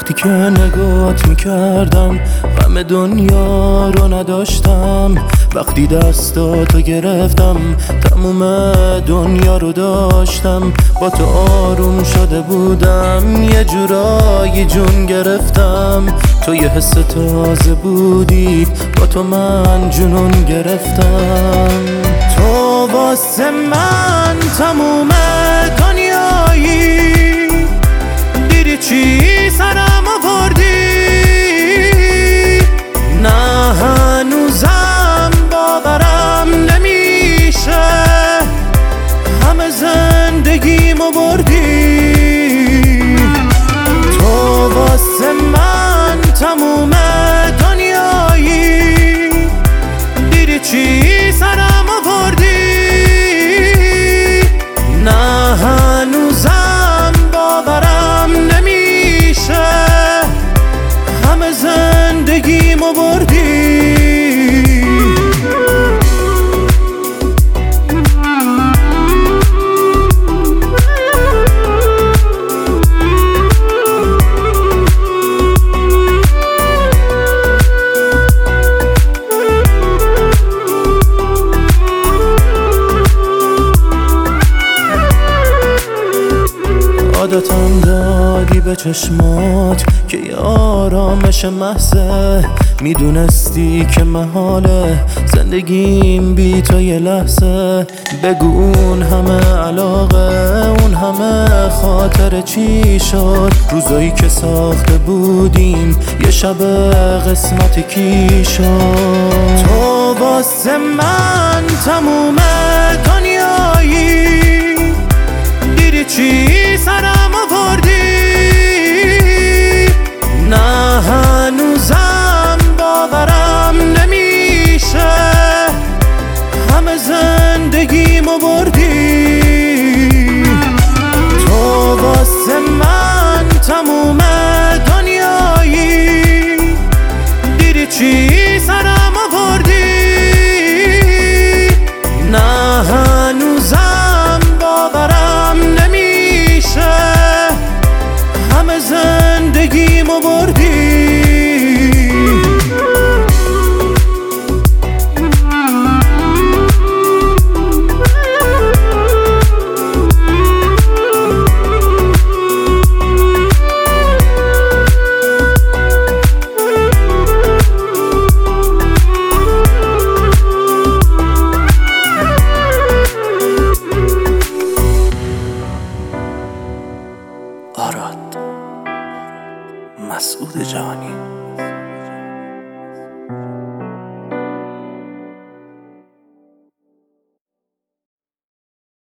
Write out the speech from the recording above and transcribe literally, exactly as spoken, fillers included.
وقتی که نگات میکردم غم دنیا رو نداشتم، وقتی دستاتو گرفتم تموم دنیا رو داشتم. با تو آروم شده بودم، یه جورایی جون گرفتم. تو یه حس تازه بودی، با تو من جنون گرفتم. تو واسه من تموم دنیایی، دیدی چی سرم آوردی؟ نه هنوزم باورم نمیشه همه زندگیمو بردی. تو واسه من تموم دنیایی، دیدی چی سرم آوردی؟ نه هنوزم باورم نمیشه همه زندگیمو بردی. عادتم دادی به چشمات که یه آرامش محضه، میدونستی که محاله زندگیم بی تو یه لحظه. بگو اون همه علاقه، اون همه خاطر چی شد؟ روزایی که ساخته بودیم یه شب قسمت کی شد؟ تو واسه من تموم دنیایی، دیدی چی سرم آوردی؟ نه هنوزم باورم نمیشه همه زندگیمو بردی. تو واسه من تموم دنیایی، دیدی چی سرم آوردی؟ نه هنوزم باورم نمیشه همه زندگیمو بردی. آراد مسعود جهانی.